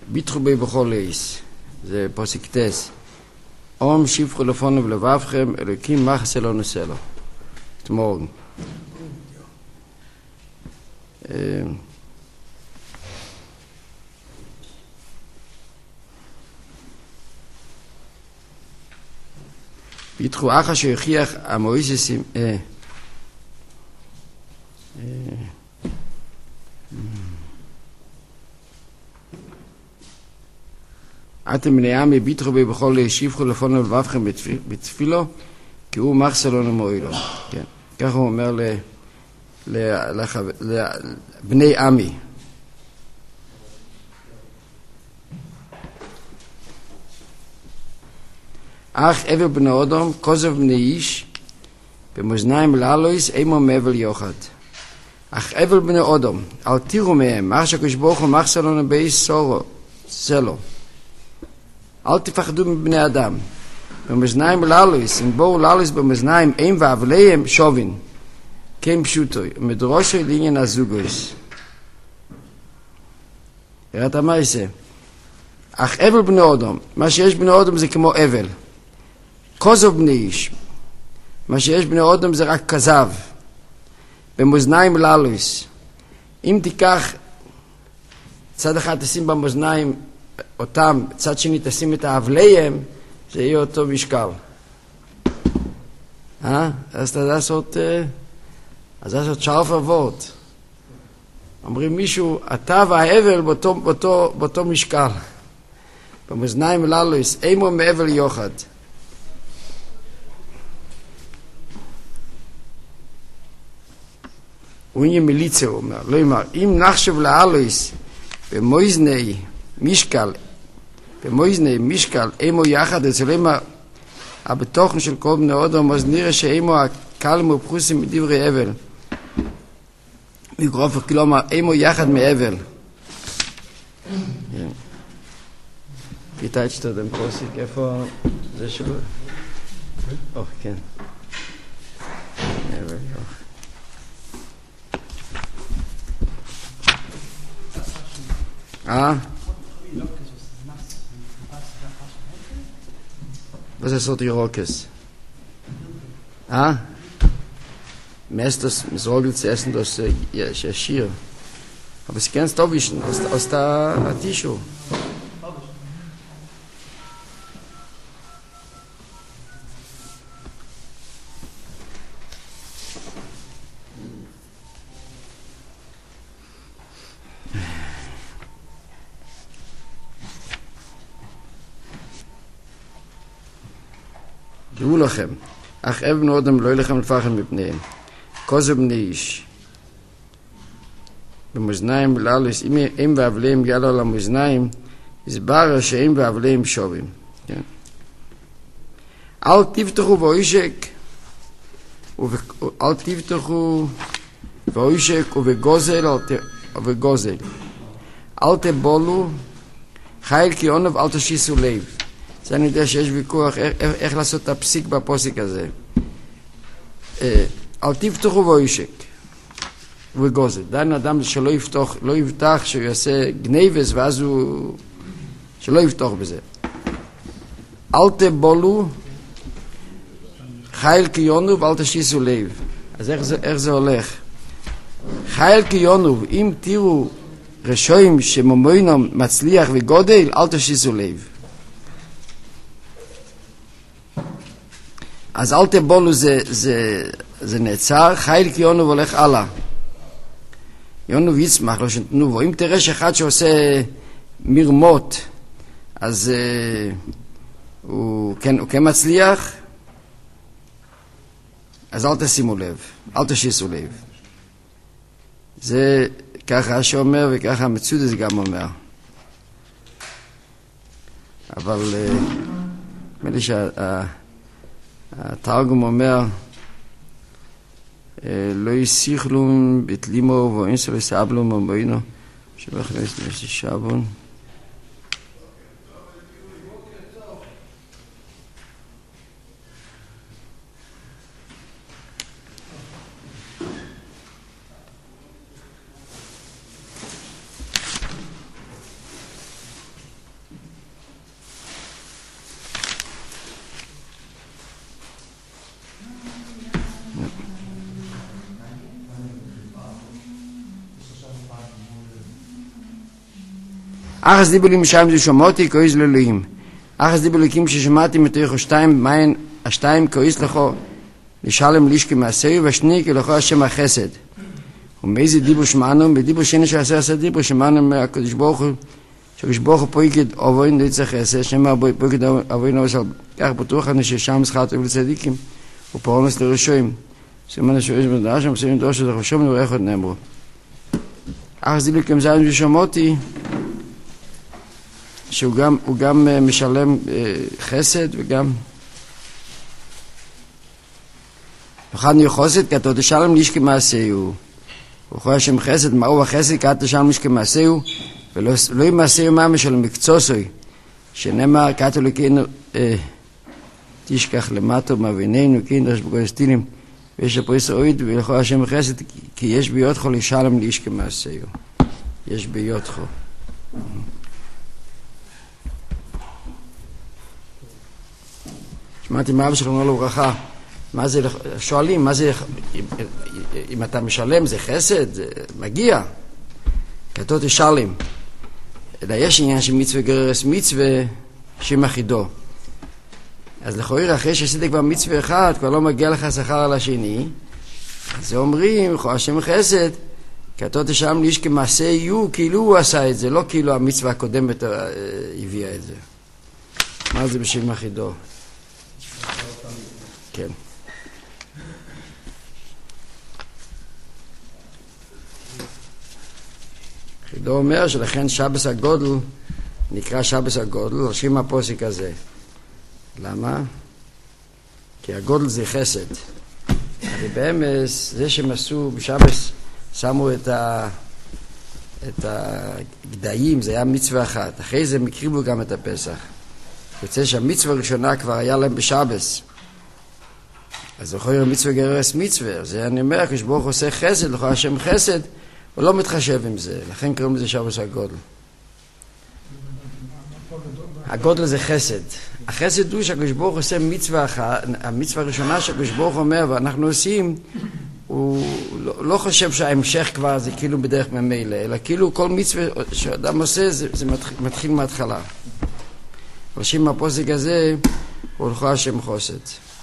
ביטחו בי בכל איס, זה פוסק טס. אום שיפחו לפונו ולבבכם, אלוקים מחס אלו נושא לו. את מורגן. ביטחו אחר שיוכיח המויססים אתם בני עמי ביטחו בי בכל שיפחו לפונו ולבבכם בתפילו כי הוא מחס אלו נמועילו. כן. ככה הוא אומר לבני עמי. אך אבל בני אודום, כוזב בני איש, במאזניים לאלויס, אימו מאבל יוחד. אך אבל בני אודום, אל תירו מהם, אך שקדוש ברוך הוא מחס אלו נבי סלו. אל תפחדו מבני אדם. במאזניים לאלויס, אם בואו לאלויס במאזניים, אין ואבליהם שובין. כן פשוטו, מדרושו לעניין הזוגויס. ראית מה יעשה? אך אבל בני אודום, מה שיש בני אודום זה כמו אבל. כוזב בני איש, מה שיש בני אודום זה רק כזב. במאזניים לאלויס. אם תיקח, צד אחד תשים במאזניים אותם, צד שני תשים את האבליהם, זה יהיה אותו משקל. אז אתה לעשות... אז זה לעשות שרף אבות. אומרים מישהו, אתה והאבל באותו משקל. במאזניים לאלויס, אימו מאבל יוחד. הוא יהיה מיליצה, הוא אומר. לא אומר, אם נחשב לאלויס במאזני משקל, אימו יחד, אצל אימו הבתוכן של כל בני אדם, אז נראה שאימו הקלם ופחוסים מדברי אבל. מגרופר, כלומר, אימו יחד מאבל. פיתה את שתודם פוסיק, איפה זה שלו? כן. אבל יוח. Was ist so die Rockes? Meistens sorgelt zu essen, dass ja schier. Aber sie können es da wischen, aus der Tischu. תראו לכם, אך אבן אודם לא ילכם לפחד מפניהם. כוזב בני איש. במאזניים לאלוס, אם ואבליהם יעלו על המאזניים, הסבר שאם ואבליהם שובים. כן? אל תבטחו ואוישק, אל תבטחו ואוישק ובגוזל, אל תבולו, חייל כי עונב אל תשיסו לב. זה אני יודע שיש ויכוח איך לעשות את הפסיק בפוסק הזה. אל תבטחו ואוישק וגוזל. דיין אדם שלא יבטח שהוא יעשה גניבס ואז הוא... שלא יבטח בזה. אל תבולו חייל קיונו ואל תשיסו לב. אז איך זה הולך? חייל קיונו, אם תראו רשויים שמומוינם מצליח וגודל, אל תשיסו לב. אז אל תבולו זה נעצר, חייל כי יונו והולך הלאה. יונו ויצמח, לא שנתנו בו. אם תראה שאחד שעושה מרמות, אז הוא כן מצליח, אז אל תשימו לב, אל תשיסו לב. זה ככה שאומר וככה המצודס גם אומר. אבל נדמה לי התרגום אומר לא יסיכלום בתלימו ואינסו לסבלום ובאינו שבחלס נשי שבון אחס דיבולים שם זה שמעתי כאיז לאלוהים. אחס דיבולים ששמעתי מתוך השתיים, מהן השתיים כאיז לכו לשלם לישקי מעשהו, והשני כלכו השם החסד. ומאיזה דיבור שמענו? בדיבור שני שעשה עשה דיבור שמענו מהקדוש ברוך הוא, שהקדוש ברוך הוא פויקד אוברין ליצח חסד, שמה פויקד אוברין אוברין, כך בטוח אני ששם שכר טוב לצדיקים, ופרומס לרשועים. סימן השואש בדעה שם, סימן דרוש את החשום נורך עוד נאמרו. אחס דיבולים זין ושמעתי, שהוא גם משלם חסד וגם אחד יחוסד כתו תשלם ליש כמעשהו. הוא חושב השם חסד, מהו החסד? כתו תשלם ליש כמעשהו ולא ימעשהו מה של מקצועסוי שנאמר כתו לכינו תשכח למטו מאבינינו כין דרש בגולסטינים ויש הפריס אוהד ולכל השם חסד כי יש ביותכו לשלם ליש כמעשהו. יש ביותכו. שמעתי מאבא שלך אומר לו ברכה, מה זה, שואלים, מה זה, אם אתה משלם זה חסד, זה מגיע, כתוב תשלם. יש עניין של מצווה גררס מצווה שמחידו. אז לכאורה אחרי שעשית כבר מצווה אחד, כבר לא מגיע לך שכר על השני, אז זה אומרים, השם חסד, כתוב תשלם ליש כמעשה יהיו, כאילו הוא עשה את זה, לא כאילו המצווה הקודמת הביאה את זה. מה זה בשם מחידו? כן. חידו אומר שלכן שבס הגודל נקרא שבס הגודל, ראשים הפוסק הזה. למה? כי הגודל זה חסד. ובאמס, זה שהם עשו בשבס, שמו את הגדיים, זה היה מצווה אחת. אחרי זה הם הקריבו גם את הפסח. יוצא שהמצווה הראשונה כבר היה להם בשבס. אז יכול להיות מצווה גררס מצווה. זה אני אומר, כשברוך עושה חסד, לכל השם חסד, הוא לא מתחשב עם זה. לכן קוראים לזה שבס הגודל. הגודל זה חסד. החסד הוא שהקדוש עושה מצווה אחת, המצווה הראשונה שהקדוש ברוך אומר ואנחנו עושים, הוא לא חושב שההמשך כבר זה כאילו בדרך ממילא, אלא כאילו כל מצווה שאדם עושה זה מתחיל מההתחלה. ראשים מהפוסק הזה הוא הולכו השם חוסד.